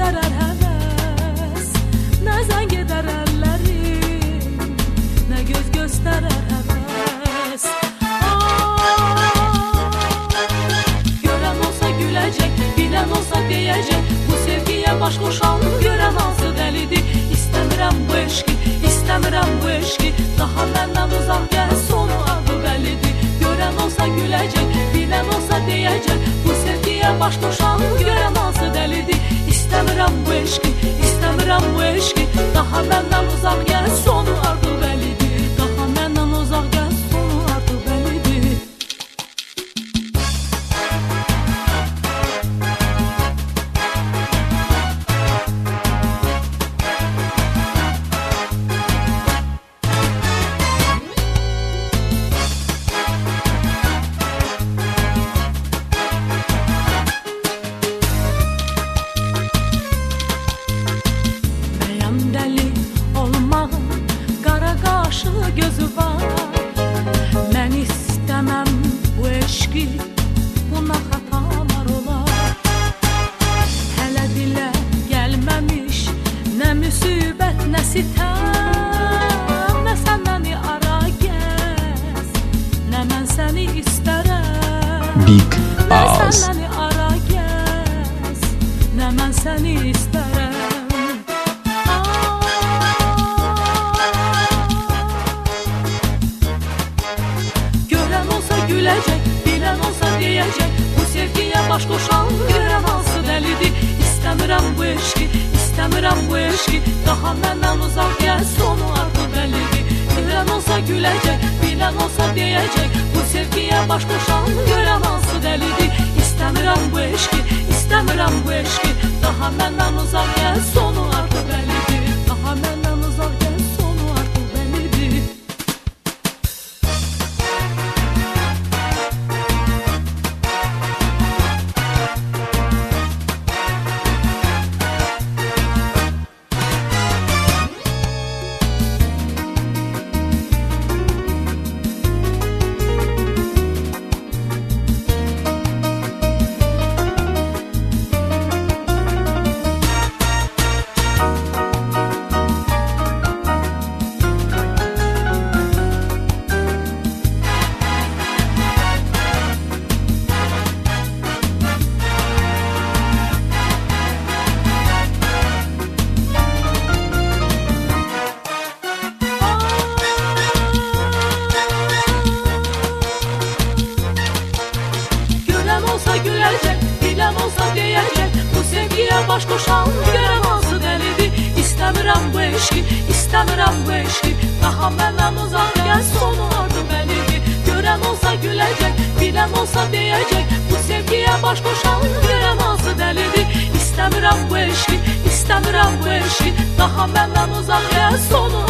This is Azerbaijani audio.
göstərər həvəs, nə zəng edər əllərim, nə göz göstərər həvəs. Görən olsa güləcək, bilən olsa deyəcək, bu sevgiyə baş qoşan görən hansı dəlidir. İstəmirəm bu eşqi, istəmirəm bu eşqi, daha məndən uzaq gəl, sonu adı bəllidir. Görən olsa güləcək, bilən olsa deyəcək, bu sevgiyə baş qoşan görən hansı dəlidir. İstəmirəm bu eşqi, istəmirəm bu eşqi, daha məndən uzaq gəl, sonu adı bəllidir. Daha məndən uzaq gəl, sonu adı bəllidir. Gözü var, mən istəməm bu eşqi, buna xatalar olar. Hələ dilə gəlməmiş, nə müsibət, nə sitəm, nə sən məni ara gəz, nə mən səni istərəm. Big Nə sən Oz. məni ara gəz, nə mən səni istərəm. Güləcək, bilən olsa deyəcək, bu sevgiyə baş qoşan görən hansı dəlidir. İstəmirəm bu eşqi, istəmirəm bu eşqi, daha məndən uzaq gəl, sonu artıq bəllidir. Görən olsa güləcək, bilən olsa deyəcək, bu sevgiyə baş qoşan görən hansı dəlidir. İstəmirəm bu eşqi, istəmirəm bu eşqi, daha məndən uzaq gəl, sonu artıq bəllidir. Daha məndən uzaq gəl, sonu artıq bəllidir. Baş qoşan görən hansı dəlidir. İstəmirəm bu eşqi, istəmirəm bu eşqi, daha məndən uzaq gəl, sonu artıq bəllidir. Görən olsa güləcək, bilən olsa deyəcək, bu sevgiyə baş qoşan görən hansı dəlidir. İstəmirəm bu eşqi, istəmirəm bu eşqi, daha məndən uzaq gəl, sonu